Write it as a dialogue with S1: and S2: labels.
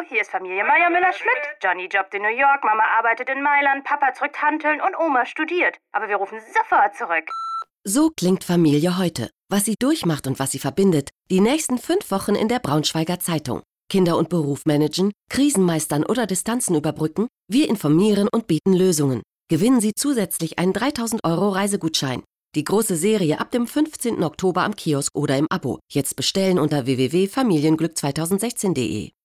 S1: hier ist Familie Meier-Müller-Schmidt. Johnny jobbt in New York, Mama arbeitet in Mailand, Papa drückt Hanteln und Oma studiert. Aber wir rufen sofort zurück.
S2: So klingt Familie heute. Was sie durchmacht und was sie verbindet. Die nächsten 5 Wochen in der Braunschweiger Zeitung. Kinder und Beruf managen, Krisen meistern oder Distanzen überbrücken. Wir informieren und bieten Lösungen. Gewinnen Sie zusätzlich einen 3.000 € Reisegutschein. Die große Serie ab dem 15. Oktober am Kiosk oder im Abo. Jetzt bestellen unter www.familienglück2016.de.